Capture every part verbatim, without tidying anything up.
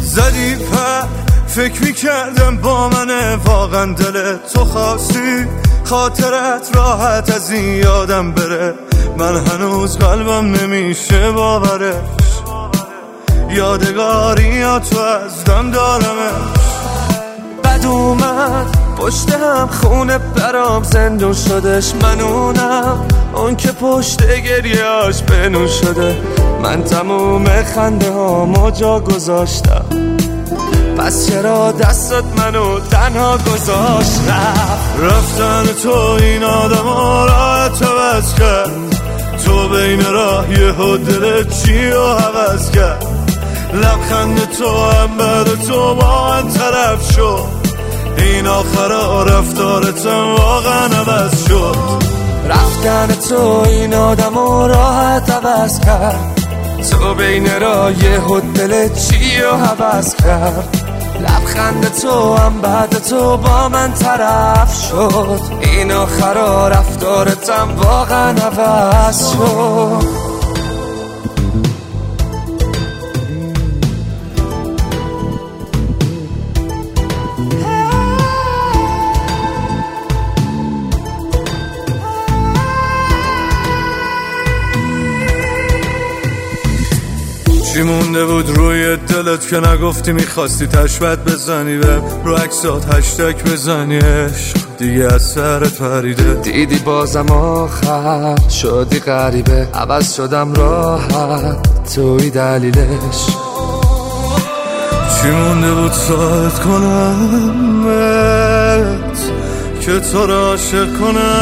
زدی پر فکر میکردم با منه واقعا دل تو خواستی خاطرت راحت از این یادم بره من هنوز قلبم نمیشه باورش یادگاری یا تو از دم دارمش بد اومد پشت هم خونه برام زندون شدش منونم اون که پشت گریاش بنون شده من تموم خنده هامو جا گذاشتم پس چرا دستت منو تنها گذاشت رفت رفتن تو این آدم ها راحت عوض کرد تو بین راه یه دل چی رو حوض کرد لبخند تو هم بعد تو با من طرف شد این آخرا رفتارتم واقعا عوض شد رفتن تو این آدم ها راحت عوض کرد تو بین راه یه دل چی رو حوض کرد لبخند تو هم بعد تو با من طرف شد این آخرا رفتارتم واقعا عوض شد چی مونده بود روی دلت که نگفتی میخواستی تشبت بزنی به رو عکسات هشتگ بزنی عشق دیگه از سرت پریده دیدی بازم آخر شدی غریبه عوض شدم راحت توی دلیلش چی مونده بود ساعت کنمت که تو را عاشق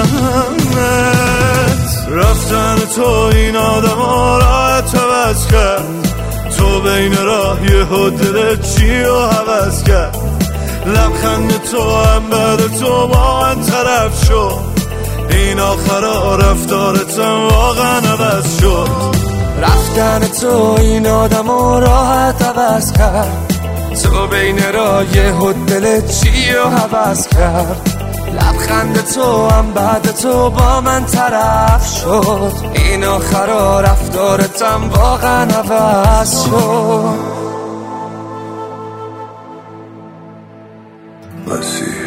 کنمت رفتن تو این آدم ها راحت عوض کرد تو بین راه یه دل چی رو حوض کرد لبخند تو هم بعد تو با من طرف شد این آخرا رفتارتم واقعا عوض شد رفتن تو این آدم ها راحت عوض کرد تو بین راه یه دل چی رو حوض کرد لبخند تو هم بعد تو با من طرف شد این آخرا رفتارتم واقعا عوض شد